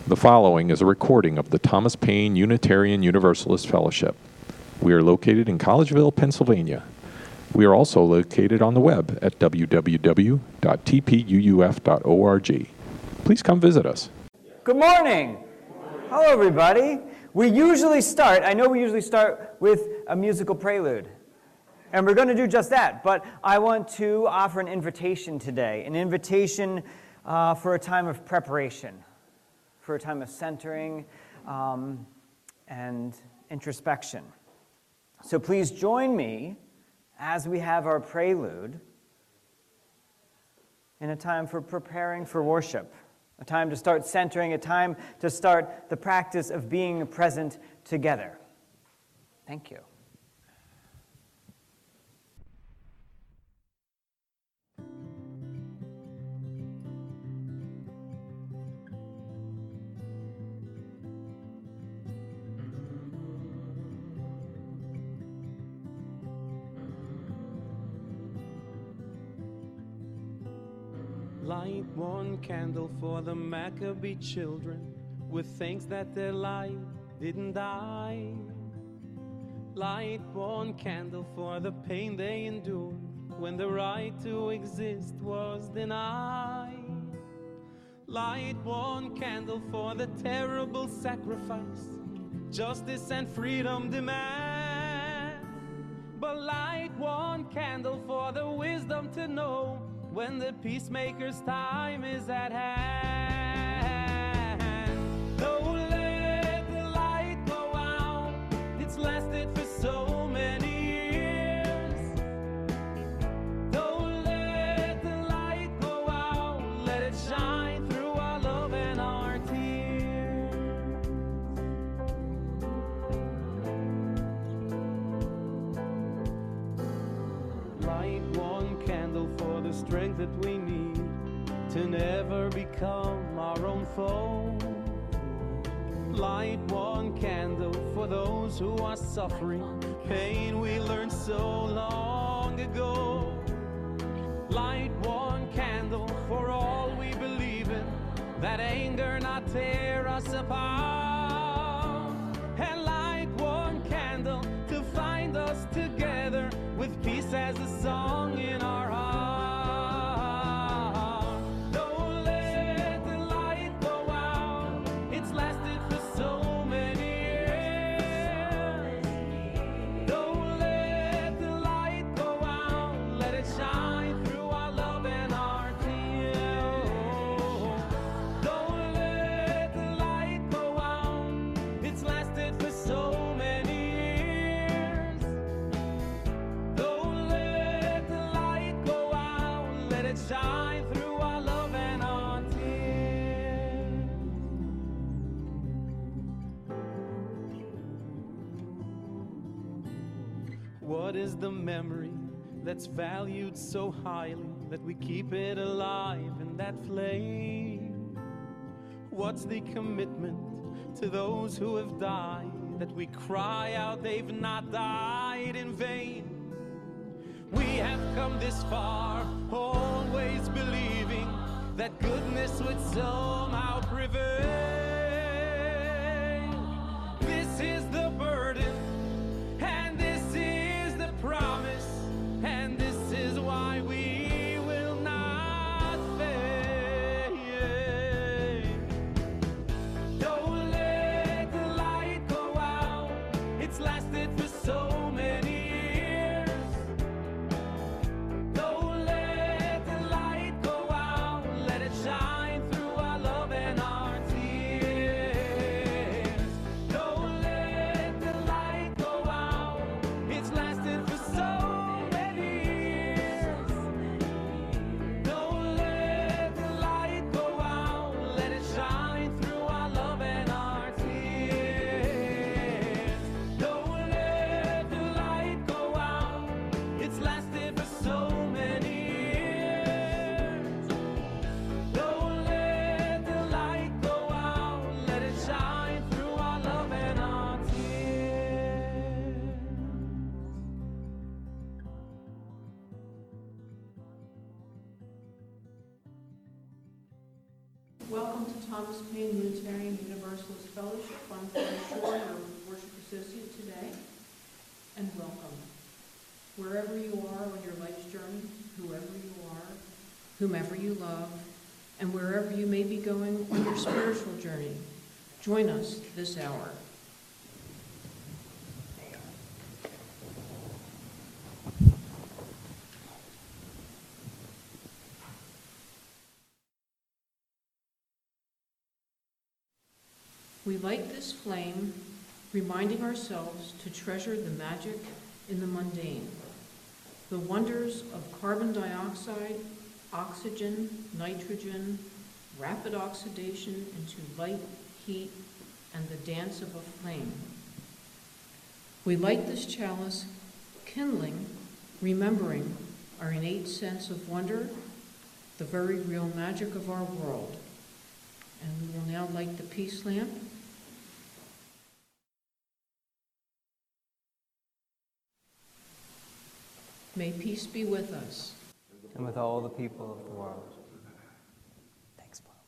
The following is a recording of the Thomas Paine Unitarian Universalist Fellowship. We are located in Collegeville, Pennsylvania. We are also located on the web at www.tpuuf.org. Please come visit us. Good morning. Hello, everybody. I know we usually start with a musical prelude. And we're going to do just that. But I want to offer an invitation today, an invitation for a time of preparation, for a time of centering and introspection. So please join me as we have our prelude in a time for preparing for worship, a time to start centering, a time to start the practice of being present together. Thank you. Light one candle for the Maccabee children, with thanks that their light didn't die. Light one candle for the pain they endured when the right to exist was denied. Light one candle for the terrible sacrifice justice and freedom demand. But light one candle for the wisdom to know when the peacemaker's time is at hand. Don't let the light go out. It's lasted for so many years. Don't let the light go out. Let it shine through our love and our tears. Light one candle for the strength that we need to never become our own foe. Light one candle for those who are suffering pain we learned so long ago. Light one candle for all we believe in, that anger not tear us apart. And light one candle to find us together with peace as a song in our heart. Don't let the light go out. It's lasted for so many years. Don't let the light go out. Let it shine through our love and our tears. Don't let the light go out. It's lasted for so many years. Don't let the light go out. Let it shine through our love and our tears. What is the memory that's valued so highly that we keep it alive in that flame? What's the commitment to those who have died that we cry out they've not died in vain? We have come this far, always believing that goodness would somehow prevail. This is the burden, and this is the promise, and this is why we will not fail. Don't let the light go out. It's lasted for so many years. Don't let the light go out. Let it shine through our love and our tears. Don't let the light go out. It's lasted for so many years. Don't let the light go out. Let it shine through our love and our tears. Don't let the light go out. It's lasted for so many years. Don't let the light go out. Let it shine through our love and our tears. Welcome to Thomas Paine Unitarian and welcome. Wherever you are on your life's journey, whoever you are, whomever you love, and wherever you may be going on your spiritual journey, join us this hour. We light this flame, reminding ourselves to treasure the magic in the mundane, the wonders of carbon dioxide, oxygen, nitrogen, rapid oxidation into light, heat, and the dance of a flame. We light this chalice, kindling, remembering our innate sense of wonder, the very real magic of our world. And we will now light the peace lamp. May peace be with us. And with all the people of the world. Thanks, Paul.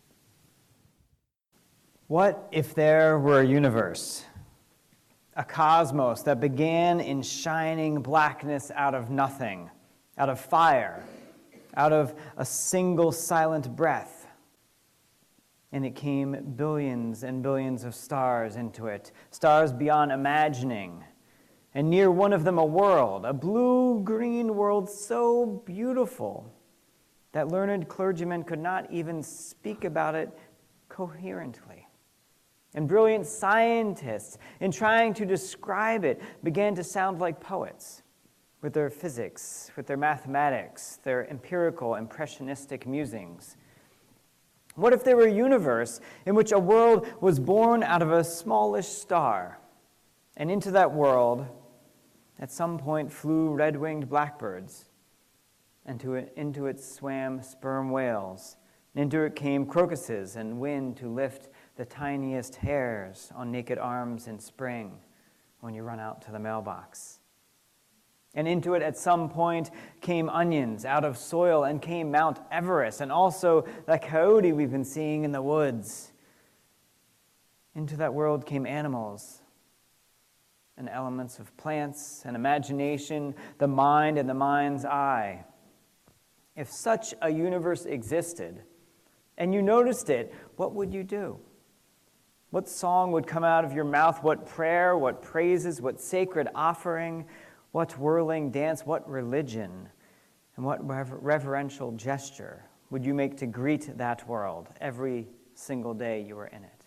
What if there were a universe, a cosmos that began in shining blackness out of nothing, out of fire, out of a single silent breath, and it came billions and billions of stars into it, stars beyond imagining, and near one of them a world, a blue-green world so beautiful that learned clergymen could not even speak about it coherently. And brilliant scientists, in trying to describe it, began to sound like poets, with their physics, with their mathematics, their empirical, impressionistic musings. What if there were a universe in which a world was born out of a smallish star, and into that world, at some point, flew red-winged blackbirds, and into it swam sperm whales, and into it came crocuses and wind to lift the tiniest hairs on naked arms in spring when you run out to the mailbox. And into it at some point came onions out of soil, and came Mount Everest, and also the coyote we've been seeing in the woods. Into that world came animals, and elements of plants and imagination, the mind and the mind's eye. If such a universe existed, and you noticed it, what would you do? What song would come out of your mouth? What prayer, what praises, what sacred offering, what whirling dance, what religion, and what reverential gesture would you make to greet that world every single day you were in it?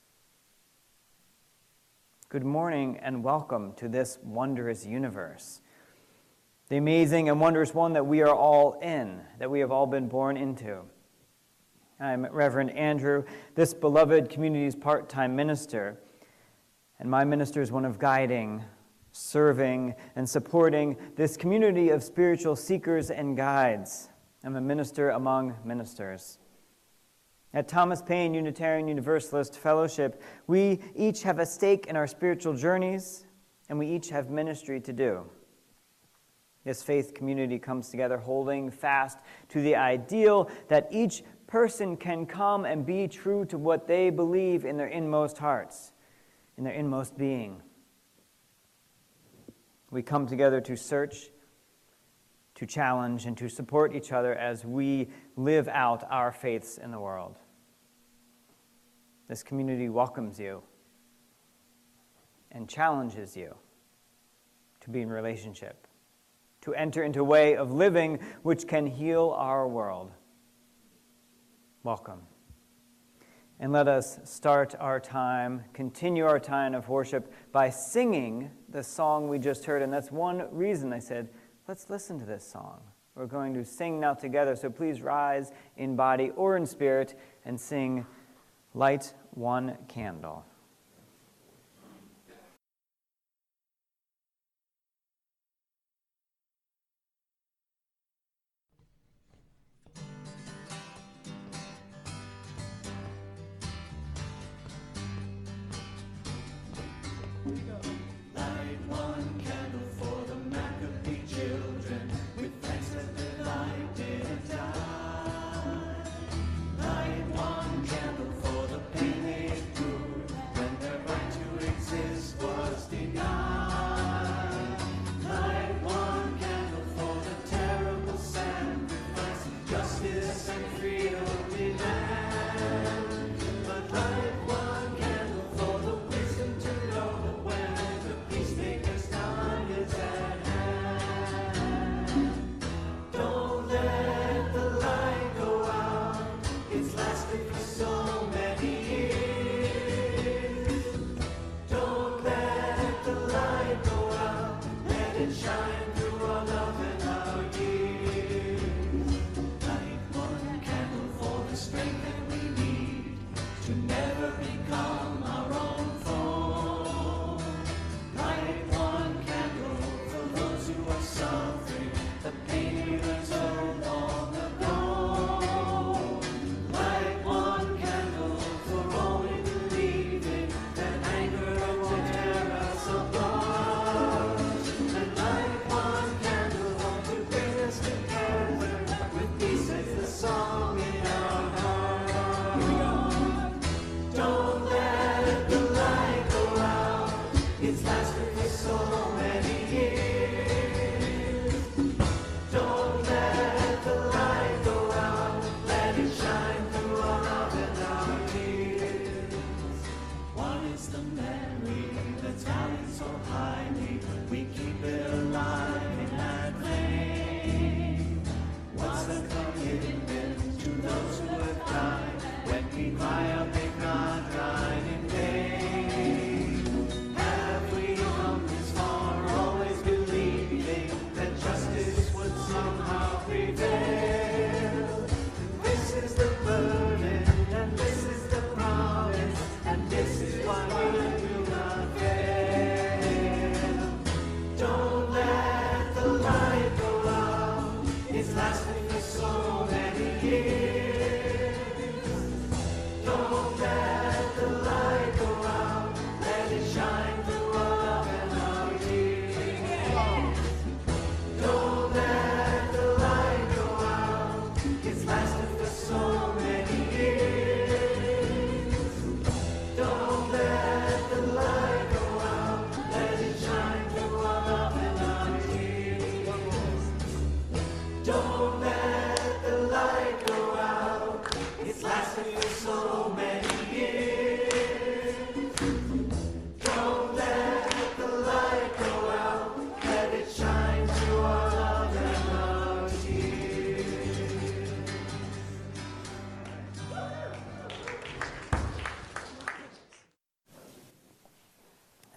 Good morning and welcome to this wondrous universe, the amazing and wondrous one that we are all in, that we have all been born into. I'm Reverend Andrew, this beloved community's part-time minister, and my minister is one of guiding, serving, and supporting this community of spiritual seekers and guides. I'm a minister among ministers. At Thomas Paine Unitarian Universalist Fellowship, we each have a stake in our spiritual journeys, and we each have ministry to do. This faith community comes together holding fast to the ideal that each person can come and be true to what they believe in their inmost hearts, in their inmost being. We come together to search, to challenge, and to support each other as we live out our faiths in the world. This community welcomes you and challenges you to be in relationship, to enter into a way of living which can heal our world. Welcome. And let us start our time, continue our time of worship by singing the song we just heard. And that's one reason I said, let's listen to this song. We're going to sing now together, so please rise in body or in spirit and sing Light One Candle. Light one candle for the Maccabee children, with thanks that their light didn't die. Light one candle for the pain they endured, when their right to exist was denied.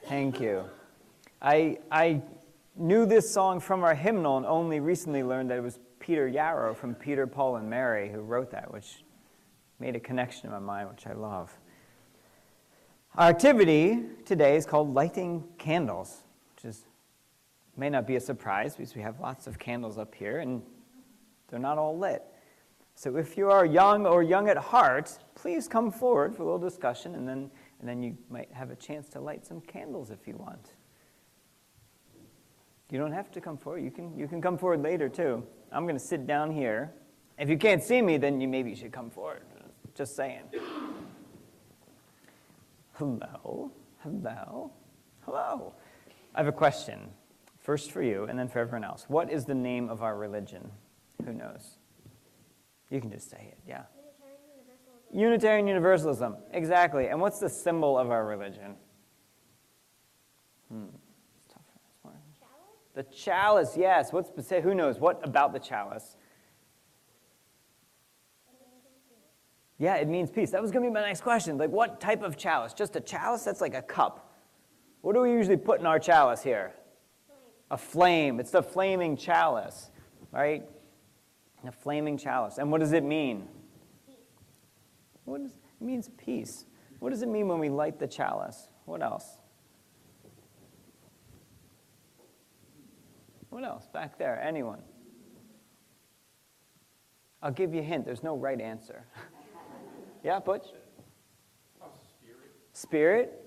Thank you. I knew this song from our hymnal and only recently learned that it was Peter Yarrow from Peter, Paul, and Mary who wrote that, which made a connection in my mind, which I love. Our activity today is called lighting candles, which may not be a surprise because we have lots of candles up here and they're not all lit. So if you are young or young at heart, please come forward for a little discussion, and then you might have a chance to light some candles if you want. You don't have to come forward. You can come forward later too. I'm going to sit down here. If you can't see me, then maybe you should come forward. Just saying. Hello, hello, hello. I have a question, first for you and then for everyone else. What is the name of our religion? Who knows? You can just say it, yeah. Unitarian Universalism, exactly. And what's the symbol of our religion? It's tough for this one. The chalice, yes. Who knows? What about the chalice? Yeah, it means peace. That was going to be my next question. Like, what type of chalice? Just a chalice? That's like a cup. What do we usually put in our chalice here? A flame. It's the flaming chalice, right? A flaming chalice. And what does it mean? It means peace. What does it mean when we light the chalice? What else? What else? Back there. Anyone? I'll give you a hint. There's no right answer. Yeah, Butch? Spirit?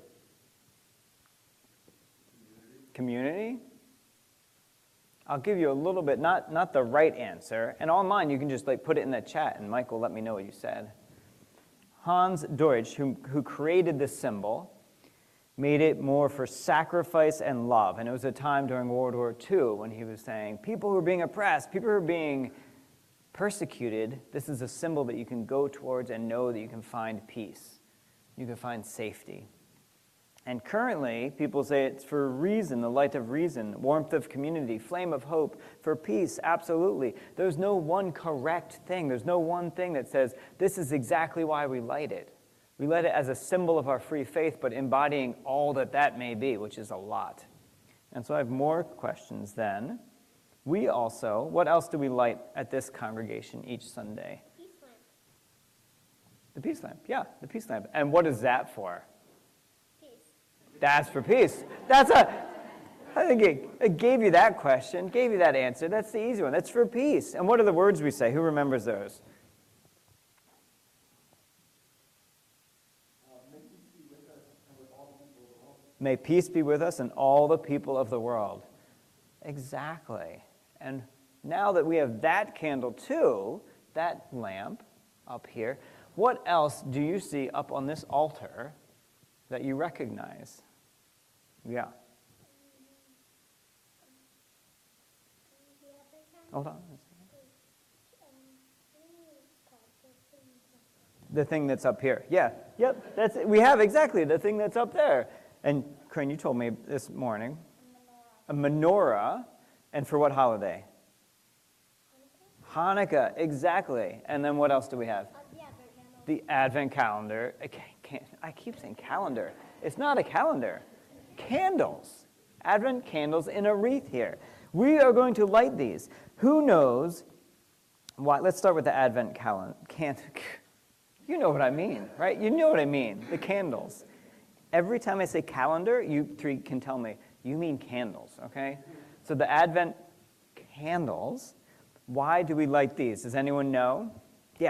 Community? I'll give you a little bit, not the right answer. And online, you can just put it in the chat, and Mike will let me know what you said. Hans Deutsch, who created this symbol, made it more for sacrifice and love. And it was a time during World War II when he was saying, people who are being oppressed, people who are being persecuted, this is a symbol that you can go towards and know that you can find peace. You can find safety. And currently, people say it's for reason, the light of reason, warmth of community, flame of hope, for peace, absolutely. There's no one correct thing. There's no one thing that says, this is exactly why we light it. We light it as a symbol of our free faith, but embodying all that may be, which is a lot. And so I have more questions then. What else do we light at this congregation each Sunday? Peace lamp. The peace lamp, yeah, the peace lamp. And what is that for? Peace. That's for peace. I think it gave you that question, gave you that answer. That's the easy one. That's for peace. And what are the words we say? Who remembers those? May peace be with us and all the people of the world. Exactly. And now that we have that candle too, that lamp up here, what else do you see up on this altar that you recognize? Yeah. Hold on. The thing that's up here. Yeah. Yep. That's it. We have exactly the thing that's up there. And Crane, you told me this morning. A menorah. And for what holiday? Hanukkah, exactly. And then what else do we have? The Advent calendar. I keep saying calendar. It's not a calendar. Candles. Advent candles in a wreath here. We are going to light these. Who knows why? Let's start with the Advent calendar. You know what I mean, right? You know what I mean. The candles. Every time I say calendar, you three can tell me, you mean candles, okay? So the Advent candles, why do we light these? Does anyone know? Yeah.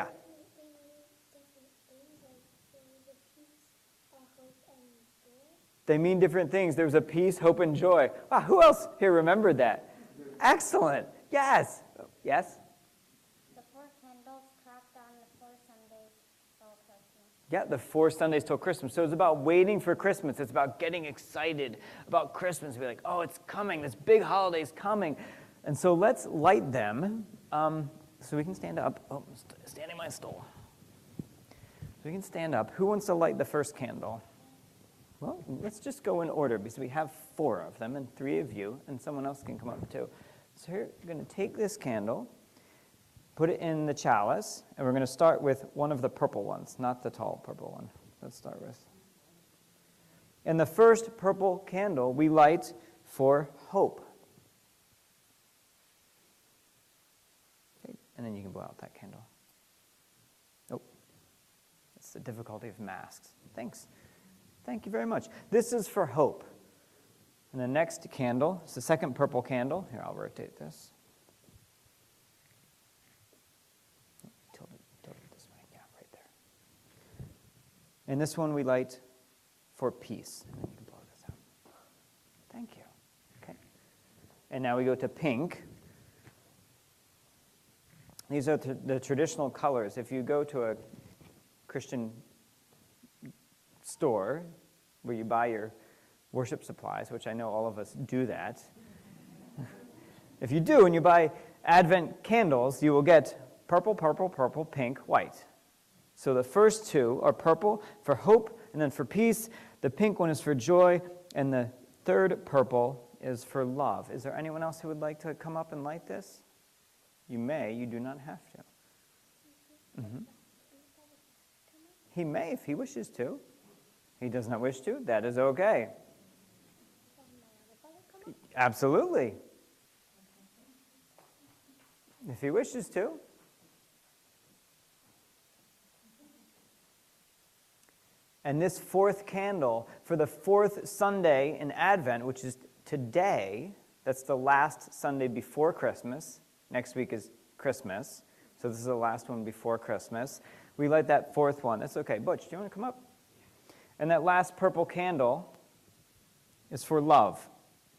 They mean different things. There's a peace, hope, and joy. Wow, who else here remembered that? Excellent. Yes. Yes? The 4 candles cracked on the 4 Sundays till Christmas. Yeah, the 4 Sundays till Christmas. So it's about waiting for Christmas. It's about getting excited about Christmas. Be like, oh, it's coming. This big holiday's coming. And so let's light them so we can stand up. Oh, I'm standing my stool. So we can stand up. Who wants to light the first candle? Well, let's just go in order because we have 4 of them and 3 of you, and someone else can come up too. So here, we're going to take this candle, put it in the chalice, and we're going to start with one of the purple ones, not the tall purple one. Let's start with. And the first purple candle we light for hope. Okay, and then you can blow out that candle. Oh, that's the difficulty of masks. Thanks. Thank you very much. This is for hope. And the next candle is the second purple candle. Here, I'll rotate this. Tilt it this way. Yeah, right there. And this one we light for peace. And then you can blow this out. Thank you. Okay. And now we go to pink. These are the traditional colors. If you go to a Christian store where you buy your worship supplies, which I know all of us do that. If you do and you buy Advent candles, you will get purple, purple, purple, pink, white. So the first two are purple for hope and then for peace. The pink one is for joy, and the third purple is for love. Is there anyone else who would like to come up and light this? You may, you do not have to. Mm-hmm. He may if he wishes to. He does not wish to, that is okay. Absolutely. If he wishes to. And this fourth candle for the fourth Sunday in Advent, which is today, that's the last Sunday before Christmas. Next week is Christmas, so this is the last one before Christmas. We light that fourth one. That's okay. Butch, do you want to come up? And that last purple candle is for love.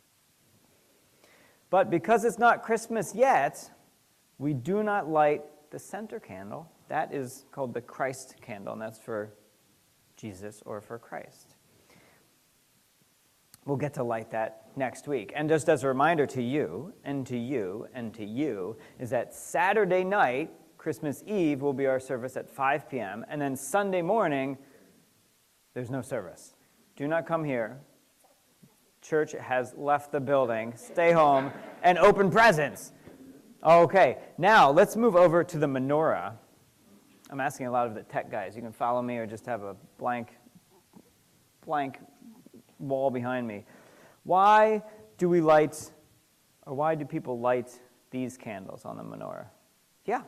But because it's not Christmas yet, we do not light the center candle. That is called the Christ candle, and that's for Jesus or for Christ. We'll get to light that next week. And just as a reminder to you, and to you, and to you, is that Saturday night, Christmas Eve, will be our service at 5 p.m., and then Sunday morning, there's no service. Do not come here. Church has left the building. Stay home and open presents. Okay, now let's move over to the menorah. I'm asking a lot of the tech guys. You can follow me or just have a blank wall behind me. Why do we light, or why do people light these candles on the menorah? Yeah?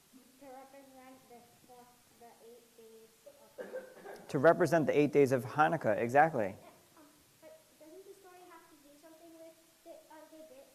To represent the 8 days of Hanukkah, exactly. But doesn't the story have to do something with the, they did,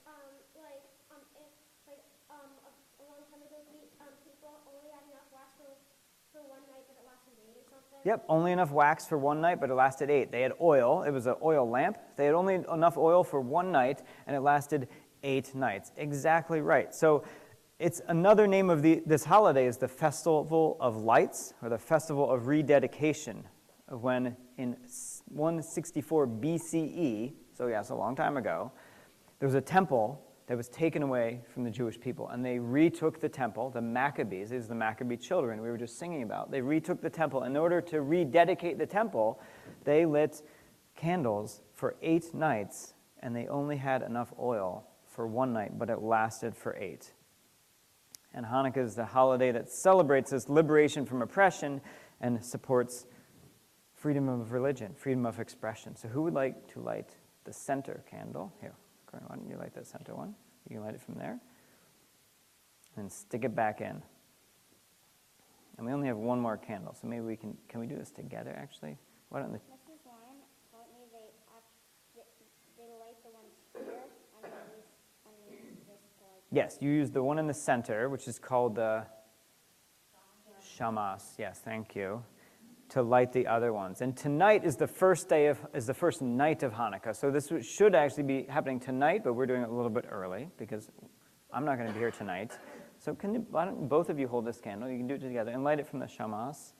a long time ago, people only had enough wax for one night, but it lasted 8 or something? Yep, only enough wax for one night, but it lasted 8. They had oil. It was an oil lamp. They had only enough oil for one night, and it lasted 8 nights. Exactly right. So it's another name of this holiday is the Festival of Lights, or the Festival of Rededication, when in 164 BCE, so yes, a long time ago, there was a temple that was taken away from the Jewish people, and they retook the temple. The Maccabees, these are the Maccabee children we were just singing about. They retook the temple. In order to rededicate the temple, they lit candles for 8 nights, and they only had enough oil for one night, but it lasted for 8. And Hanukkah is the holiday that celebrates this liberation from oppression and supports freedom of religion, freedom of expression. So who would like to light the center candle? Here, Corinne, why don't you light that center one? You can light it from there. And stick it back in. And we only have one more candle, so maybe can we do this together, actually? Why don't Mrs. Warren told me they light the ones here, and then this light. Yes, you use the one in the center, which is called the Shamas. Yes, thank you. To light the other ones. And tonight is the first night of Hanukkah. So this should actually be happening tonight, but we're doing it a little bit early because I'm not going to be here tonight. So why don't both of you hold this candle? You can do it together and light it from the Shamas.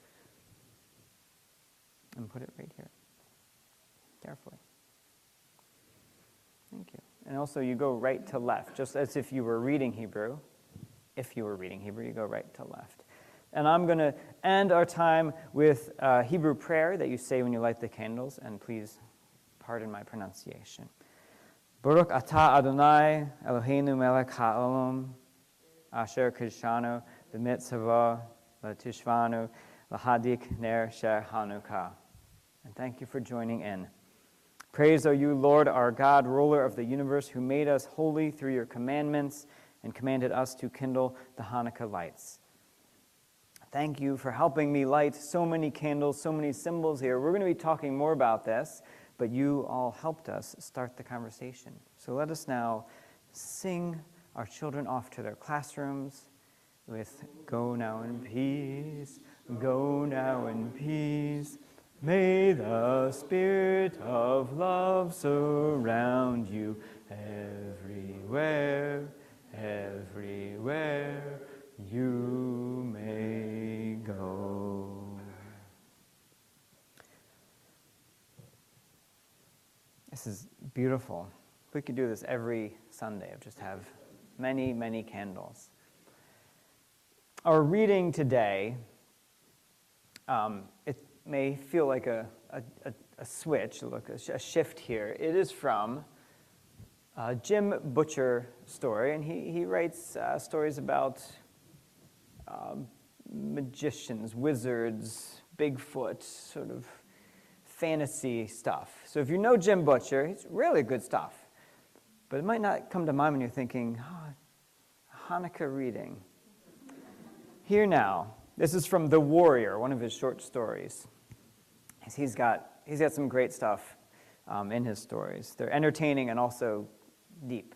And put it right here. Carefully. Thank you. And also you go right to left, just as if you were reading Hebrew. If you were reading Hebrew, you go right to left. And I'm going to end our time with a Hebrew prayer that you say when you light the candles, and please pardon my pronunciation. Baruch atah Adonai Eloheinu melech ha'olam asher kidshanu b'mitzvah l'tishvanu l'hadik ner sheh Hanukkah. And thank you for joining in. Praise are you, Lord, our God, ruler of the universe, who made us holy through your commandments and commanded us to kindle the Hanukkah lights. Thank you for helping me light so many candles, so many symbols here. We're going to be talking more about this, but you all helped us start the conversation. So let us now sing our children off to their classrooms with Go Now in Peace, Go Now in Peace. May the spirit of love surround you everywhere, everywhere you may go. This is beautiful. We could do this every Sunday, just have many, many candles. Our reading today, it may feel like a switch, a shift here. It is from a Jim Butcher story, and he writes stories about magicians, wizards, Bigfoot, sort of fantasy stuff. So if you know Jim Butcher, he's really good stuff. But it might not come to mind when you're thinking, Hanukkah reading. Here now, this is from The Warrior, one of his short stories. He's got some great stuff in his stories. They're entertaining and also deep.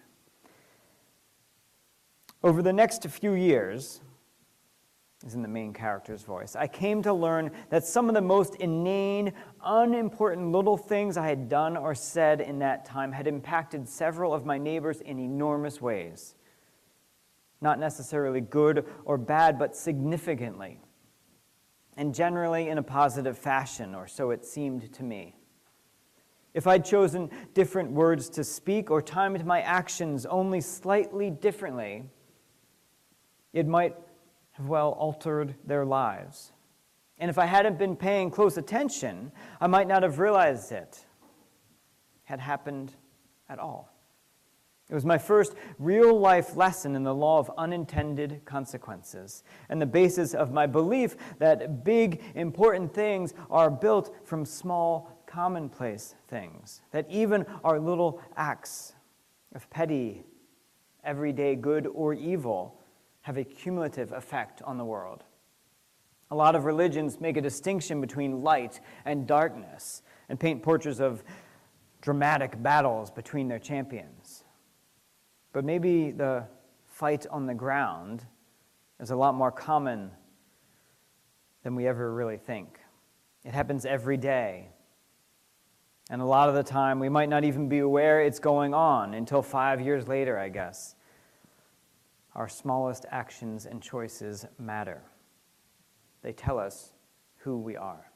Over the next few years, is in the main character's voice, I came to learn that some of the most inane, unimportant little things I had done or said in that time had impacted several of my neighbors in enormous ways. Not necessarily good or bad, but significantly, and generally in a positive fashion, or so it seemed to me. If I'd chosen different words to speak or timed my actions only slightly differently, it might have well altered their lives. And if I hadn't been paying close attention, I might not have realized it had happened at all. It was my first real-life lesson in the law of unintended consequences and the basis of my belief that big, important things are built from small, commonplace things, that even our little acts of petty, everyday good or evil have a cumulative effect on the world. A lot of religions make a distinction between light and darkness and paint portraits of dramatic battles between their champions. But maybe the fight on the ground is a lot more common than we ever really think. It happens every day. And a lot of the time, we might not even be aware it's going on until 5 years later, I guess. Our smallest actions and choices matter. They tell us who we are.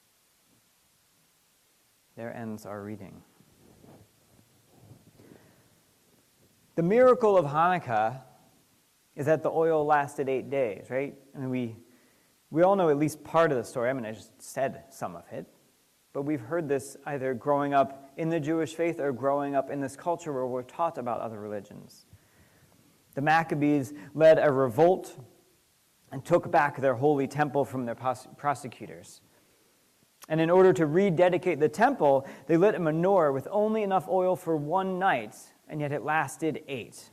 There ends our reading. The miracle of Hanukkah is that the oil lasted 8 days, right? I mean, we all know at least part of the story. I mean, I just said some of it. But we've heard this either growing up in the Jewish faith or growing up in this culture where we're taught about other religions. The Maccabees led a revolt and took back their holy temple from their prosecutors. And in order to rededicate the temple, they lit a menorah with only enough oil for 1 night, and yet it lasted 8.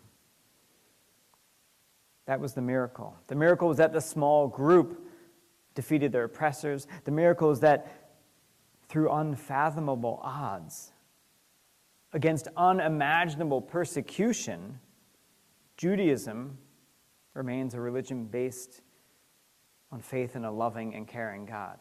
That was the miracle. The miracle was that the small group defeated their oppressors. The miracle is that through unfathomable odds, against unimaginable persecution, Judaism remains a religion based on faith in a loving and caring God.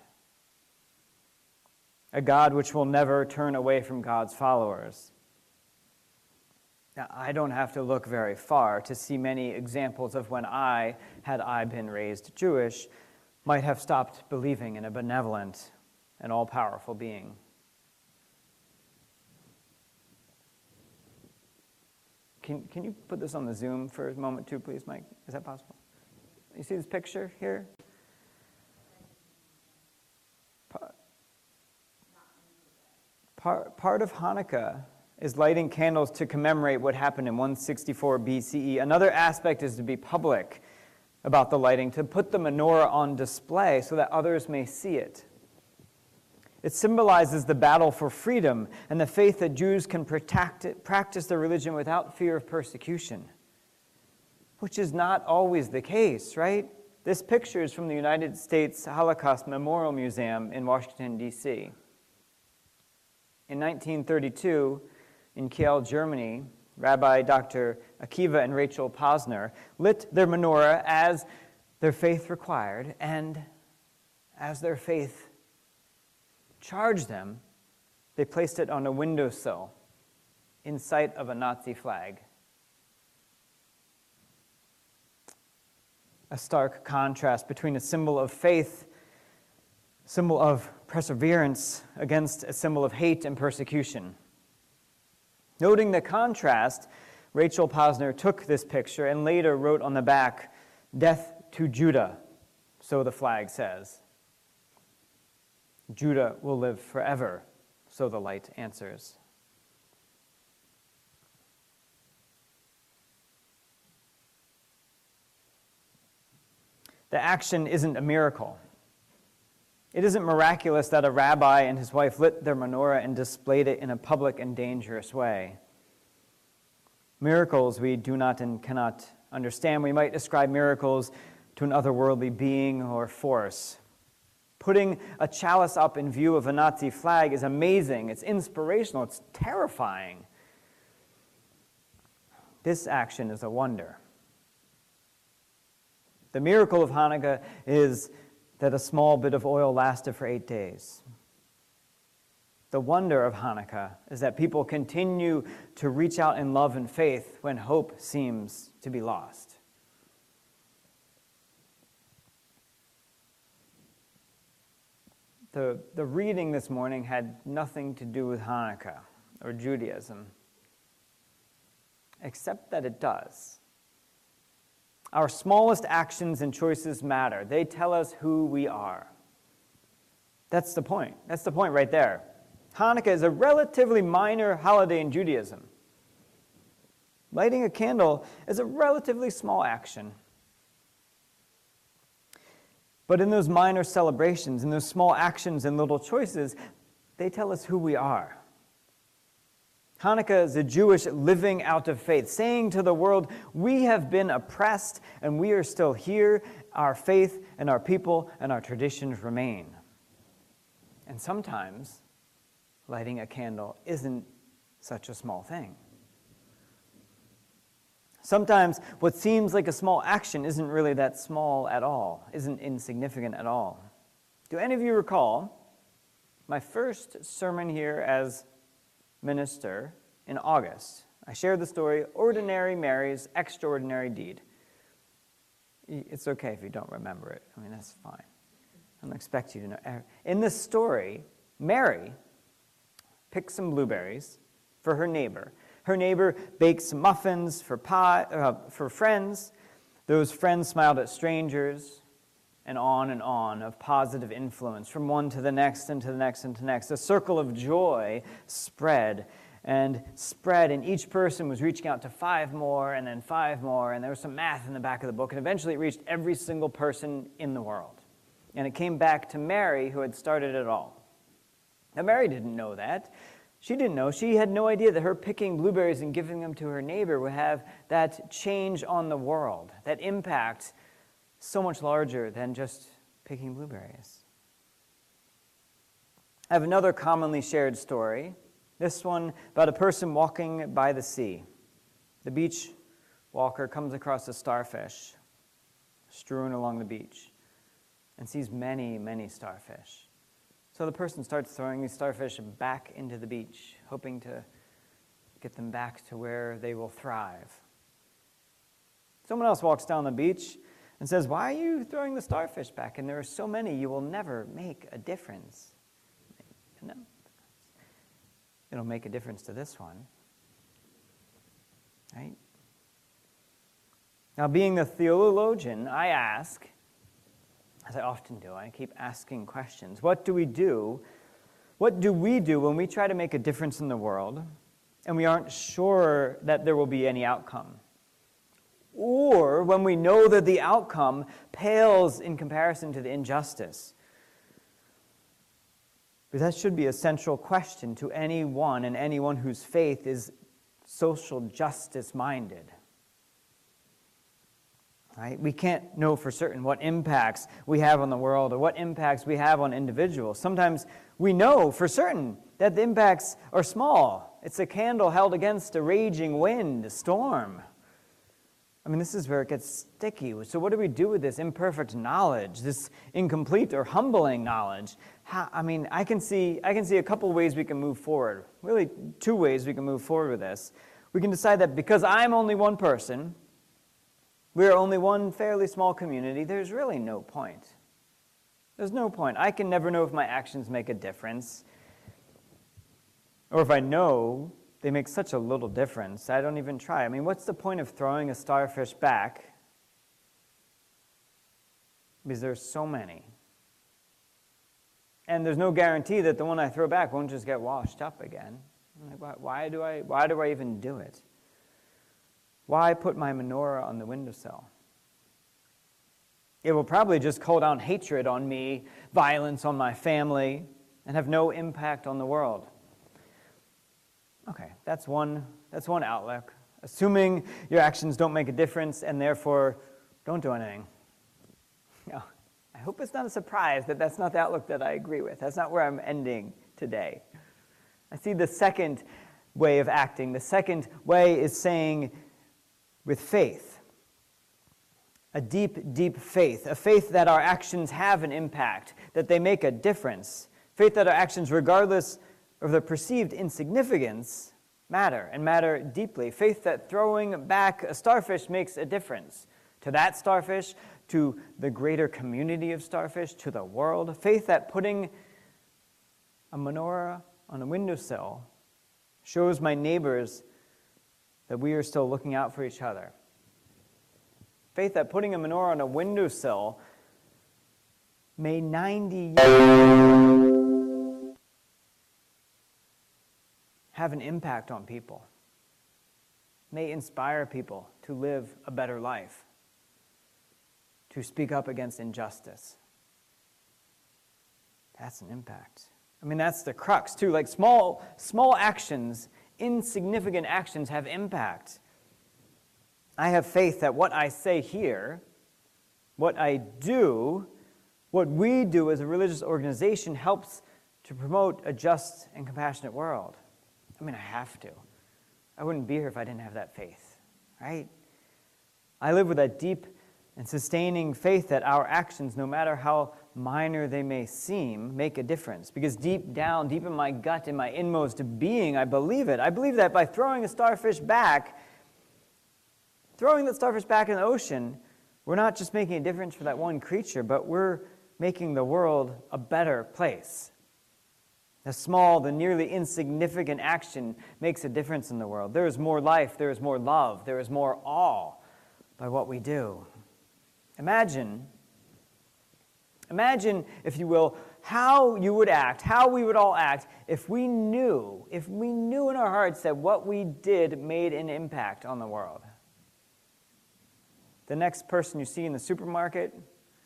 A God which will never turn away from God's followers. Now, I don't have to look very far to see many examples of when I, had I been raised Jewish, might have stopped believing in a benevolent and all-powerful being. Can you put this on the Zoom for a moment too, please, Mike? Is that possible? You see this picture here? Part of Hanukkah is lighting candles to commemorate what happened in 164 BCE. Another aspect is to be public about the lighting, to put the menorah on display so that others may see it. It symbolizes the battle for freedom and the faith that Jews can practice their religion without fear of persecution, which is not always the case, right? This picture is from the United States Holocaust Memorial Museum in Washington, D.C. In 1932, in Kiel, Germany, Rabbi Dr. Akiva and Rachel Posner lit their menorah as their faith required, and as their faith charged them, they placed it on a windowsill in sight of a Nazi flag. A stark contrast between a symbol of faith, symbol of perseverance, against a symbol of hate and persecution. Noting the contrast, Rachel Posner took this picture and later wrote on the back, "Death to Judah," so the flag says. "Judah will live forever," so the light answers. The action isn't a miracle. It isn't miraculous that a rabbi and his wife lit their menorah and displayed it in a public and dangerous way. Miracles we do not and cannot understand. We might ascribe miracles to an otherworldly being or force. Putting a chalice up in view of a Nazi flag is amazing, it's inspirational, it's terrifying. This action is a wonder. The miracle of Hanukkah is that a small bit of oil lasted for 8 days. The wonder of Hanukkah is that people continue to reach out in love and faith when hope seems to be lost. The reading this morning had nothing to do with Hanukkah or Judaism, except that it does. Our smallest actions and choices matter. They tell us who we are. That's the point. That's the point right there. Hanukkah is a relatively minor holiday in Judaism. Lighting a candle is a relatively small action. But in those minor celebrations, in those small actions and little choices, they tell us who we are. Hanukkah is a Jewish living out of faith, saying to the world, we have been oppressed and we are still here. Our faith and our people and our traditions remain. And sometimes lighting a candle isn't such a small thing. Sometimes what seems like a small action isn't really that small at all, isn't insignificant at all. Do any of you recall my first sermon here as minister in August? I shared the story, Ordinary Mary's Extraordinary Deed. It's okay if you don't remember it. I mean, that's fine. I don't expect you to know. In this story, Mary picked some blueberries for her neighbor. Her neighbor baked some muffins for friends. Those friends smiled at strangers, and on of positive influence from one to the next and to the next and to the next. A circle of joy spread, and each person was reaching out to 5 more, and then 5 more, and there was some math in the back of the book, and eventually it reached every single person in the world. And it came back to Mary, who had started it all. Now, Mary didn't know that. She didn't know. She had no idea that her picking blueberries and giving them to her neighbor would have that change on the world, that impact so much larger than just picking blueberries. I have another commonly shared story, this one about a person walking by the sea. The beach walker comes across a starfish strewn along the beach and sees many, many starfish. So the person starts throwing these starfish back into the beach, hoping to get them back to where they will thrive. Someone else walks down the beach and says, "Why are you throwing the starfish back? And there are so many, you will never make a difference." No. It'll make a difference to this one. Right? Now, being the theologian, I ask, as I often do, I keep asking questions. What do we do? What do we do when we try to make a difference in the world and we aren't sure that there will be any outcome? Or when we know that the outcome pales in comparison to the injustice? But that should be a central question to anyone and anyone whose faith is social justice minded. Right? We can't know for certain what impacts we have on the world or what impacts we have on individuals. Sometimes we know for certain that the impacts are small. It's a candle held against a raging wind, a storm. I mean, this is where it gets sticky. So what do we do with this imperfect knowledge, this incomplete or humbling knowledge? I can see a couple ways we can move forward. Really, two ways we can move forward with this. We can decide that because I'm only one person, we're only one fairly small community, there's really no point. There's no point. I can never know if my actions make a difference. Or if I know they make such a little difference, I don't even try. I mean, what's the point of throwing a starfish back? Because there's so many. And there's no guarantee that the one I throw back won't just get washed up again. Like, why do I even do it? Why put my menorah on the windowsill? It will probably just call down hatred on me, violence on my family, and have no impact on the world. Okay, that's one outlook. Assuming your actions don't make a difference and therefore don't do anything. Now, I hope it's not a surprise that that's not the outlook that I agree with. That's not where I'm ending today. I see the second way of acting. The second way is saying with faith. A deep, deep faith. A faith that our actions have an impact, that they make a difference. Faith that our actions, regardless of their perceived insignificance, matter, and matter deeply. Faith that throwing back a starfish makes a difference. To that starfish, to the greater community of starfish, to the world. Faith that putting a menorah on a windowsill shows my neighbors that we are still looking out for each other. Faith that putting a menorah on a windowsill may 90 years have an impact on people, may inspire people to live a better life, to speak up against injustice. That's an impact. I mean, that's the crux, too. Like small actions, insignificant actions have impact. I have faith that what I say here, what I do, what we do as a religious organization helps to promote a just and compassionate world. I mean, I have to. I wouldn't be here if I didn't have that faith, right? I live with that deep and sustaining faith that our actions, no matter how minor they may seem, make a difference. Because deep down, deep in my gut, in my inmost being, I believe it. I believe that by throwing that starfish back in the ocean, we're not just making a difference for that one creature, but we're making the world a better place. The small, the nearly insignificant action makes a difference in the world. There is more life, there is more love, there is more awe by what we do. Imagine, if you will, how you would act, how we would all act if we knew in our hearts that what we did made an impact on the world. The next person you see in the supermarket,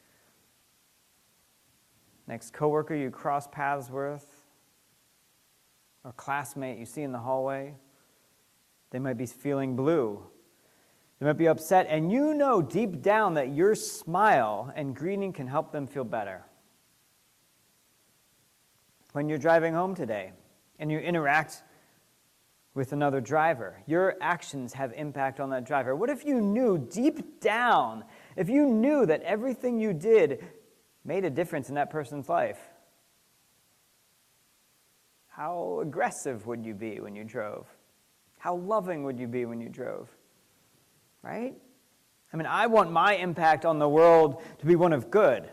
next coworker you cross paths with, or classmate you see in the hallway, they might be feeling blue. They might be upset, and you know deep down that your smile and greeting can help them feel better. When you're driving home today and you interact with another driver, your actions have impact on that driver. What if you knew deep down, if you knew that everything you did made a difference in that person's life? How aggressive would you be when you drove? How loving would you be when you drove? Right? I mean, I want my impact on the world to be one of good.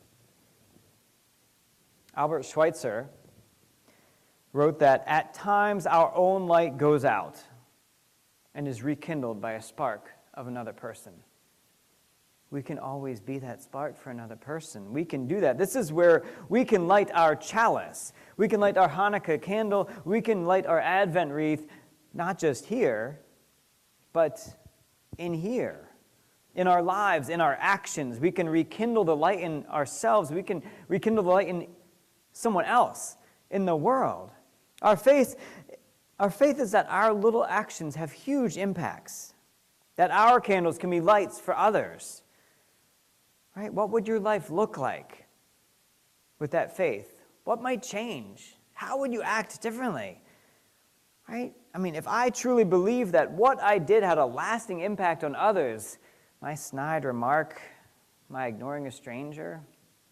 Albert Schweitzer wrote that at times our own light goes out and is rekindled by a spark of another person. We can always be that spark for another person. We can do that. This is where we can light our chalice. We can light our Hanukkah candle. We can light our Advent wreath, not just here, but in here, in our lives, in our actions. We can rekindle the light in ourselves. We can rekindle the light in someone else, in the world. Our faith is that our little actions have huge impacts, that our candles can be lights for others. Right? What would your life look like with that faith? What might change? How would you act differently? Right? I mean, if I truly believe that what I did had a lasting impact on others, my snide remark, my ignoring a stranger,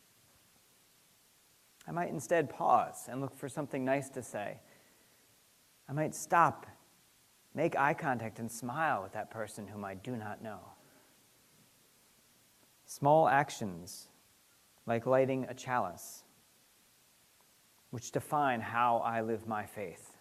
I might instead pause and look for something nice to say. I might stop, make eye contact, and smile with that person whom I do not know. Small actions, like lighting a chalice, which define how I live my faith.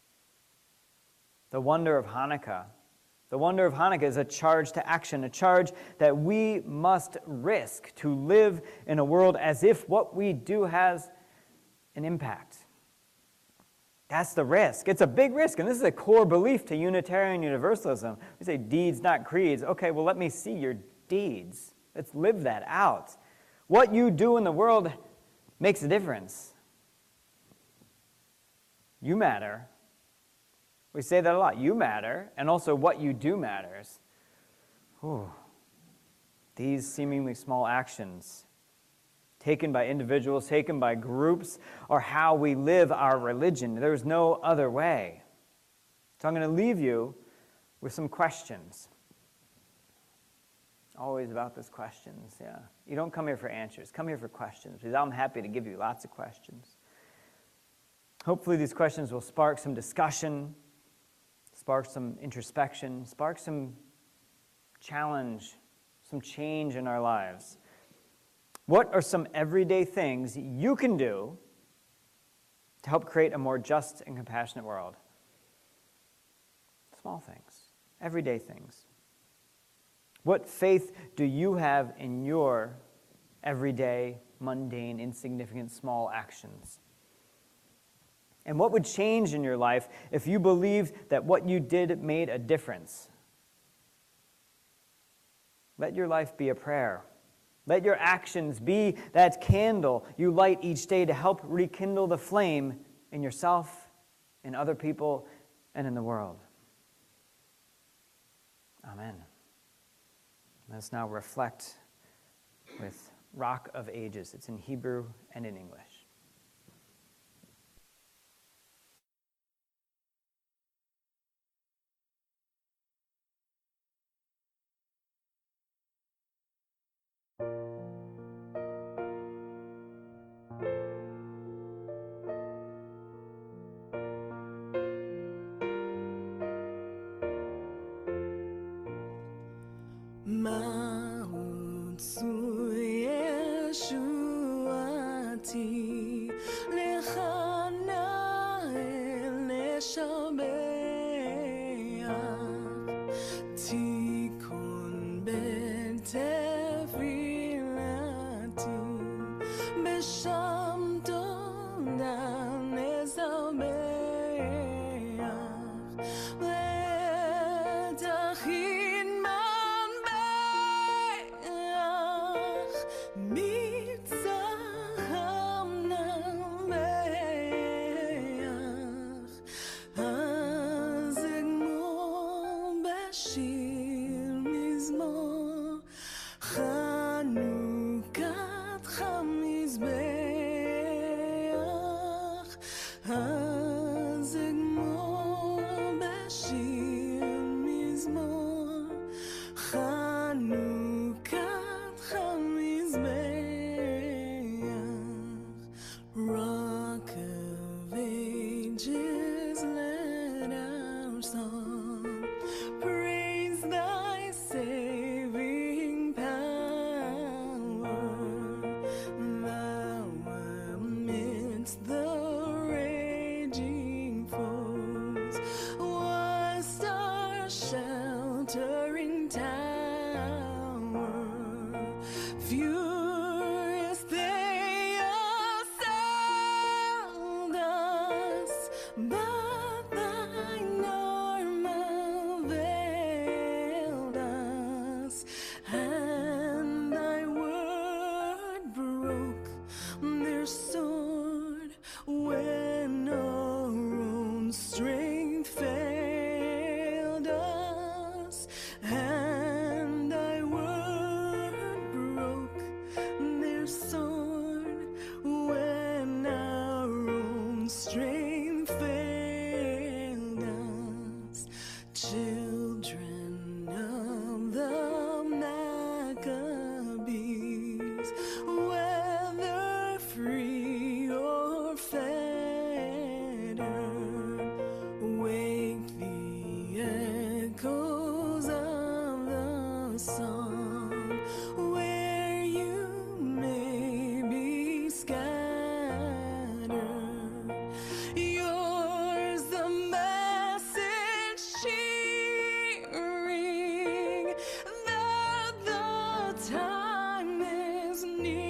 The wonder of Hanukkah is a charge to action, a charge that we must risk to live in a world as if what we do has an impact. That's the risk. It's a big risk, and this is a core belief to Unitarian Universalism. We say deeds, not creeds. Okay, well, let me see your deeds. Let's live that out. What you do in the world makes a difference. You matter. We say that a lot. You matter, and also what you do matters. Whew. These seemingly small actions, taken by individuals, taken by groups, are how we live our religion. There's no other way. So I'm going to leave you with some questions. Always about those questions, yeah. You don't come here for answers. Come here for questions, because I'm happy to give you lots of questions. Hopefully these questions will spark some discussion, spark some introspection, spark some challenge, some change in our lives. What are some everyday things you can do to help create a more just and compassionate world? Small things, everyday things. What faith do you have in your everyday, mundane, insignificant, small actions? And what would change in your life if you believed that what you did made a difference? Let your life be a prayer. Let your actions be that candle you light each day to help rekindle the flame in yourself, in other people, and in the world. Amen. Let's now reflect with Rock of Ages. It's in Hebrew and in English. But strength failed us, and thy word broke their sword when our own strength failed us. Children of the Maccabees, whether free or fettered, wake the echoes of the song, where you may be scattered. Yours the message cheering that the time is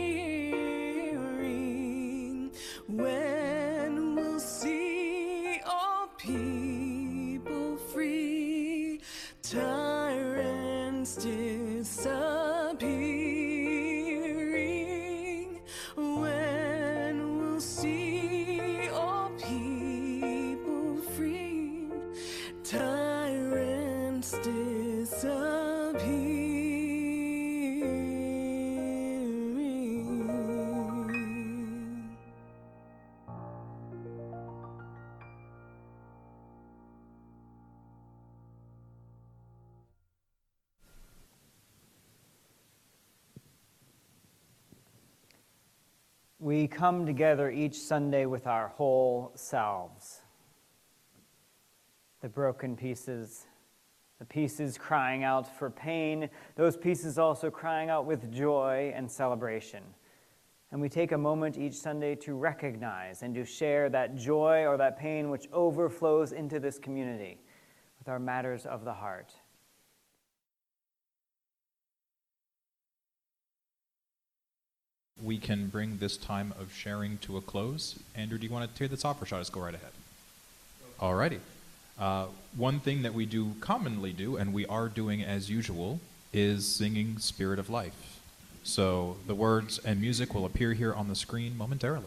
nearing when we'll see all people free, tyrants disappearing, when we'll see all people free, tyrants disappearing. We come together each Sunday with our whole selves. The broken pieces, the pieces crying out for pain, those pieces also crying out with joy and celebration. And we take a moment each Sunday to recognize and to share that joy or that pain which overflows into this community with our matters of the heart. We can bring this time of sharing to a close. Andrew, do you want to tear this off, or shall I just go right ahead? Alrighty. One thing that we do commonly do, and we are doing as usual, is singing Spirit of Life. So the words and music will appear here on the screen momentarily.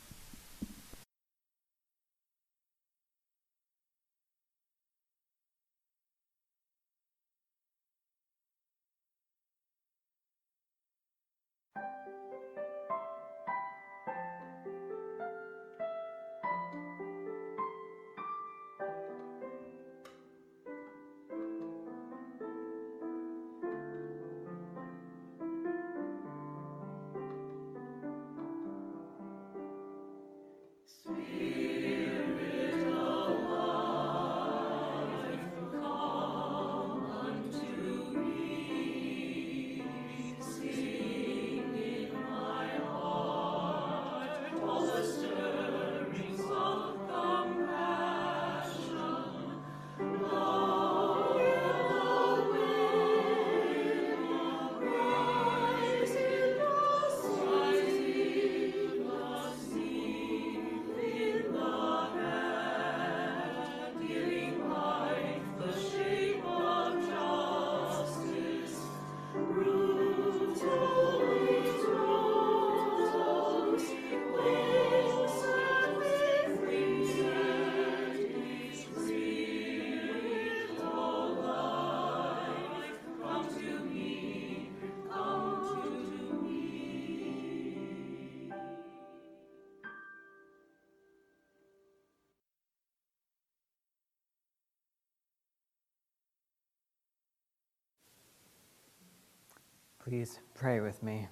Please pray with me.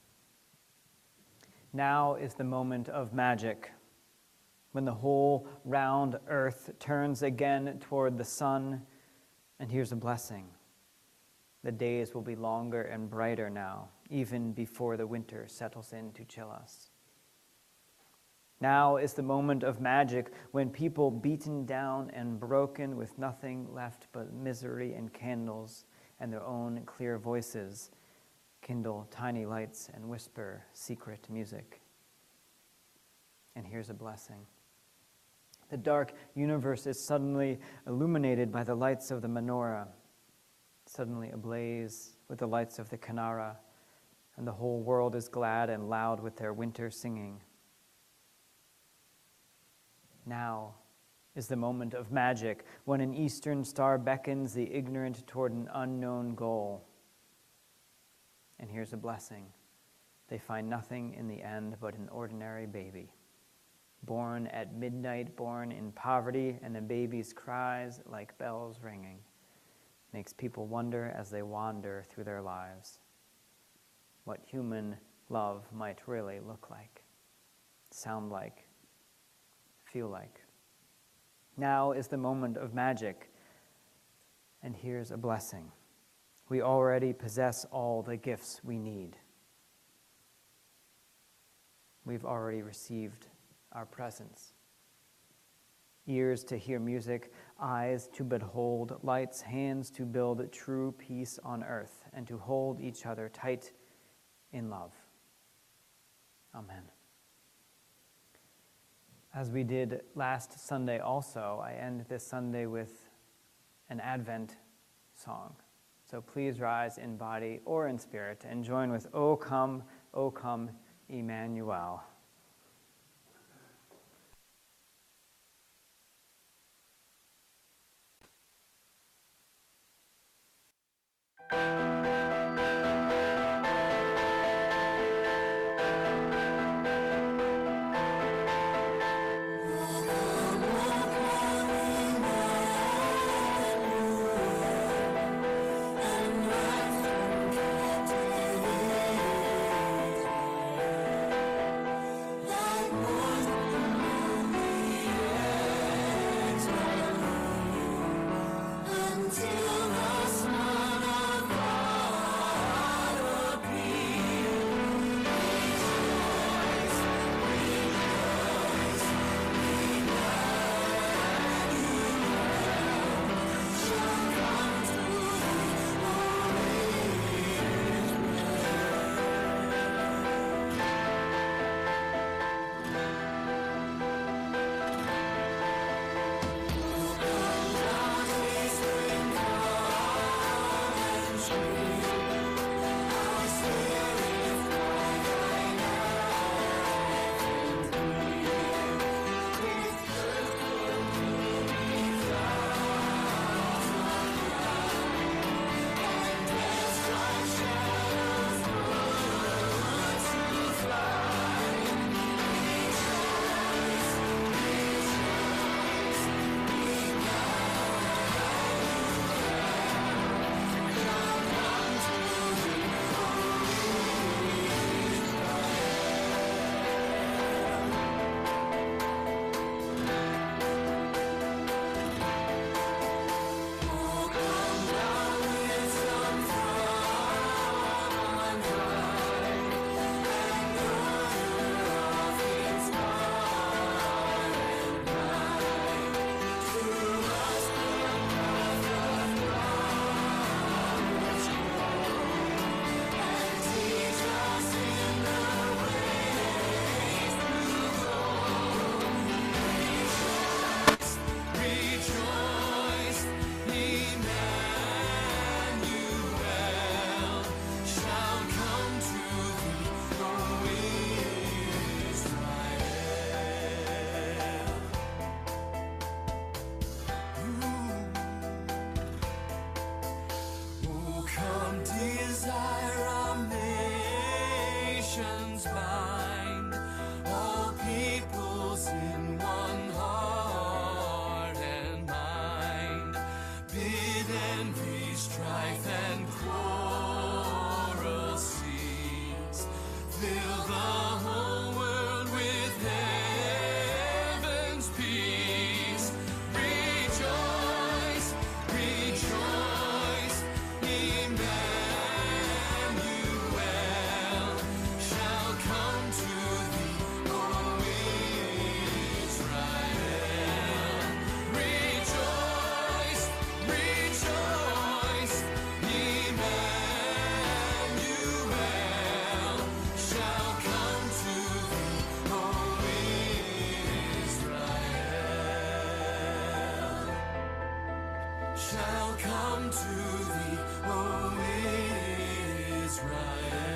Now is the moment of magic, when the whole round earth turns again toward the sun, and here's a blessing. The days will be longer and brighter now, even before the winter settles in to chill us. Now is the moment of magic, when people beaten down and broken with nothing left but misery and candles and their own clear voices kindle tiny lights and whisper secret music. And here's a blessing. The dark universe is suddenly illuminated by the lights of the menorah, suddenly ablaze with the lights of the Kinara, and the whole world is glad and loud with their winter singing. Now is the moment of magic, when an eastern star beckons the ignorant toward an unknown goal. And here's a blessing. They find nothing in the end but an ordinary baby. Born at midnight, born in poverty, and the baby's cries like bells ringing. Makes people wonder as they wander through their lives what human love might really look like, sound like, feel like. Now is the moment of magic, and here's a blessing. We already possess all the gifts we need. We've already received our presence. Ears to hear music, eyes to behold lights, hands to build true peace on earth, and to hold each other tight in love. Amen. As we did last Sunday also, I end this Sunday with an Advent song. So please rise in body or in spirit and join with O come, Emmanuel.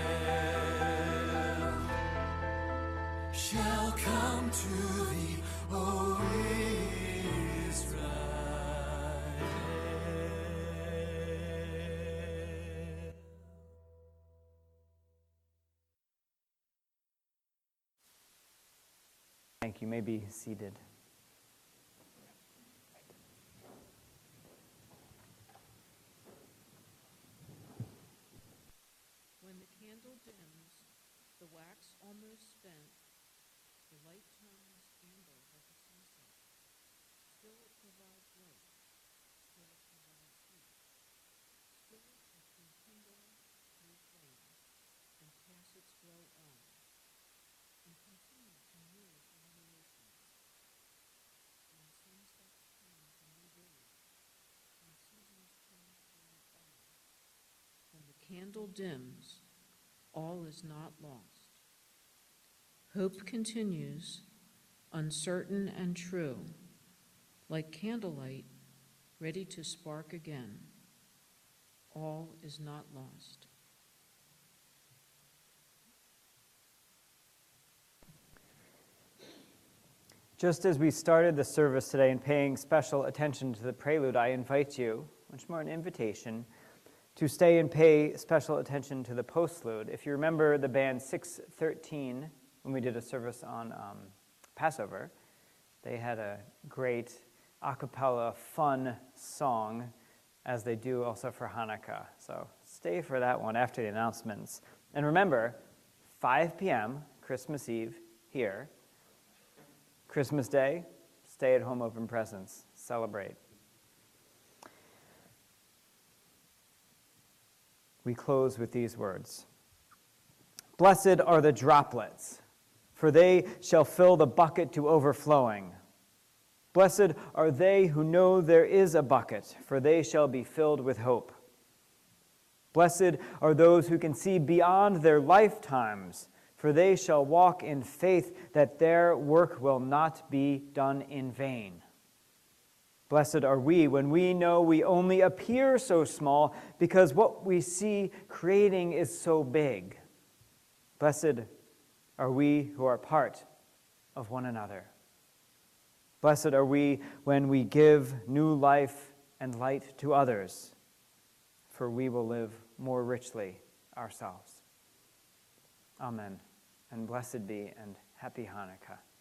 Shall come to thee, Oh, Israel. Thank you. You may be seated. When the candle dims, the wax almost spent, the light turns amber like a sunset. Still it provides light, still it provides heat. Still it can kindle new flames and pass its glow on, and continue to move illuminations. When sunsets turn to new days, when seasons change through all, when the candle dims, all is not lost. Hope continues, uncertain and true, like candlelight ready to spark again. All is not lost. Just as we started the service today in paying special attention to the prelude, I invite you, much more an invitation, to stay and pay special attention to the postlude. If you remember the band 613, when we did a service on Passover, they had a great a cappella fun song, as they do also for Hanukkah. So stay for that one after the announcements. And remember, 5 p.m., Christmas Eve, here. Christmas Day, stay at home, open presents, celebrate. We close with these words. Blessed are the droplets, for they shall fill the bucket to overflowing. Blessed are they who know there is a bucket, for they shall be filled with hope. Blessed are those who can see beyond their lifetimes, for they shall walk in faith that their work will not be done in vain. Blessed are we when we know we only appear so small because what we see creating is so big. Blessed are we who are part of one another. Blessed are we when we give new life and light to others, for we will live more richly ourselves. Amen. And blessed be and happy Hanukkah.